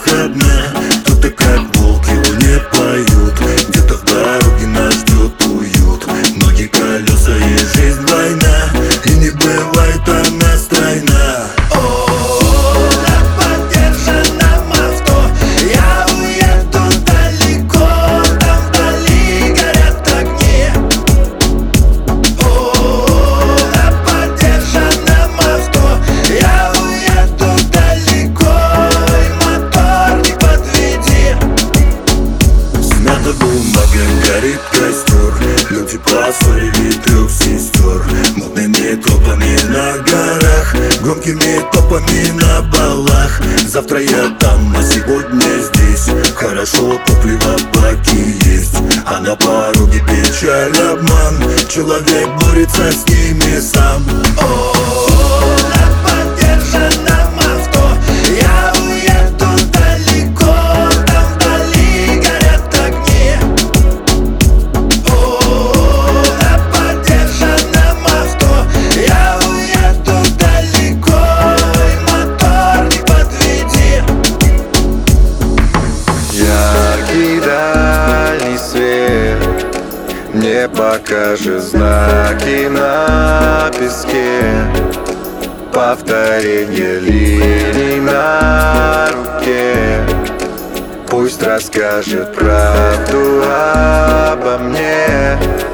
улицах одна. Кто-то как волк, его не поют. Где-то в дороге нас ждет уют. Ноги колеса и жизнь война, и не бывает она стройна. Горит костер, люди поссорили 3 сестер. Мутными тропами на горах, громкими топами на балах. Завтра я там, а сегодня здесь. Хорошо, топливо в баке есть, а на пороге печаль, обман. Человек борется с ними сам. Дальний свет мне покажет знаки на песке, повторение линий на руке. Пусть расскажет правду обо мне.